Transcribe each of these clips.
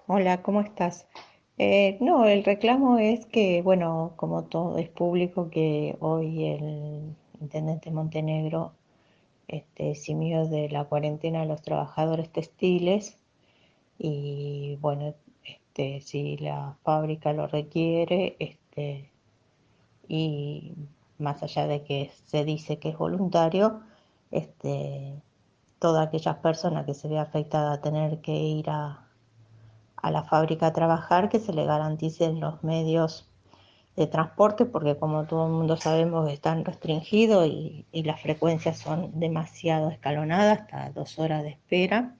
Hola, ¿cómo estás? No, el reclamo es que, bueno, como todo es público, que hoy el intendente Montenegro eximió de la cuarentena a los trabajadores textiles y, bueno, si la fábrica lo requiere, y más allá de que se dice que es voluntario, este, todas aquellas personas que se ve afectada a tener que ir a la fábrica a trabajar, que se le garanticen los medios de transporte, porque como todo el mundo sabemos están restringidos y las frecuencias son demasiado escalonadas, hasta 2 horas de espera.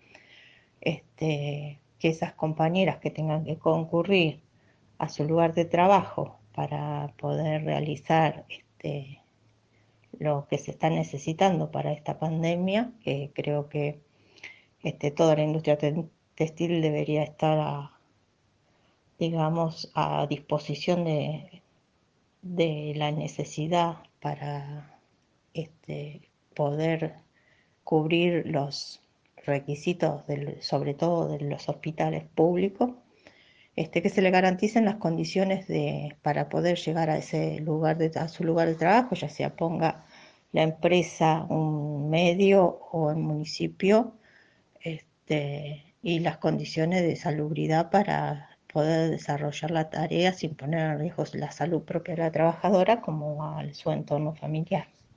Que esas compañeras que tengan que concurrir a su lugar de trabajo para poder realizar lo que se está necesitando para esta pandemia, que creo que toda la industria textil debería estar digamos, a disposición de la necesidad para poder cubrir los requisitos, sobre todo de los hospitales públicos, que se le garanticen las condiciones para poder llegar a ese a su lugar de trabajo, ya sea ponga la empresa un medio o el municipio, y las condiciones de salubridad para poder desarrollar la tarea sin poner en riesgo la salud propia de la trabajadora como a su entorno familiar.